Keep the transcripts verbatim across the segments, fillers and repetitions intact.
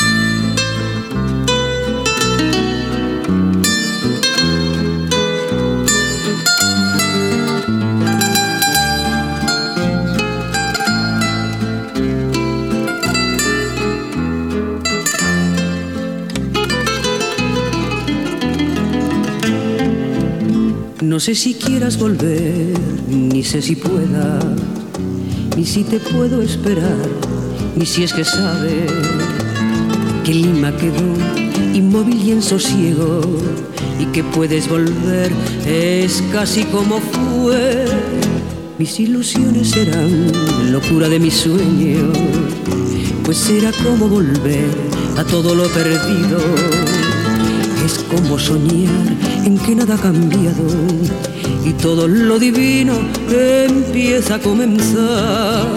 No sé si quieras volver, ni sé si pueda, ni si te puedo esperar, ni si es que sabes que Lima quedó inmóvil y en sosiego, y que puedes volver es casi como fue. Mis ilusiones serán locura de mis sueños, pues será como volver a todo lo perdido. Es como soñar en que nada ha cambiado y todo lo divino empieza a comenzar.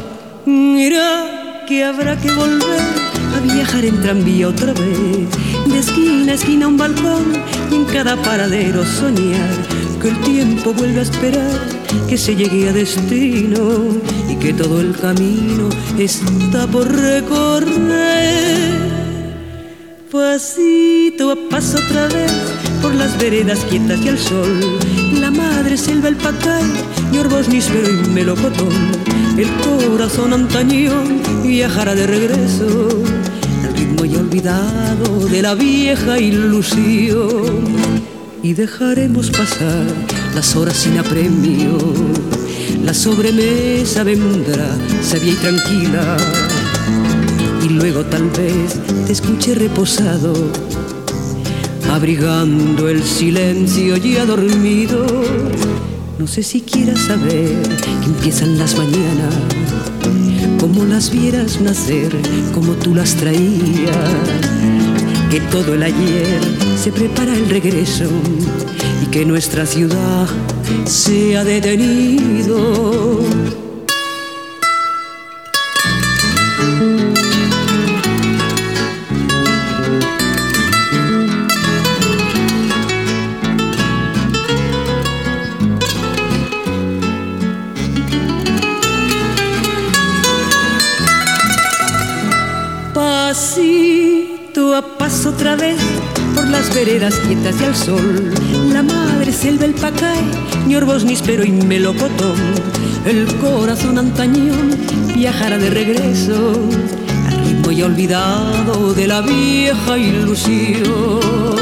Mira que habrá que volver a viajar en tranvía otra vez, de esquina a esquina un balcón, y en cada paradero soñar que el tiempo vuelve a esperar, que se llegue a destino y que todo el camino está por recorrer. Pasito a paso otra vez por las veredas quietas y al sol, la madre selva, el pacay, yorbos, níspero y melocotón. El corazón antañón viajará de regreso al ritmo ya olvidado de la vieja ilusión, y dejaremos pasar las horas sin apremio. La sobremesa vendrá sabia y tranquila, y luego tal vez te escuche reposado, abrigando el silencio ya dormido. No sé si quieras saber que empiezan las mañanas, como las vieras nacer, como tú las traías, que todo el ayer se prepara el regreso y que nuestra ciudad se ha detenido. Pasito a paso otra vez por las veredas quietas y al sol, la madre selva, el pacay, ñorbos, níspero y melocotón. El corazón antañón viajará de regreso al ritmo ya olvidado de la vieja ilusión.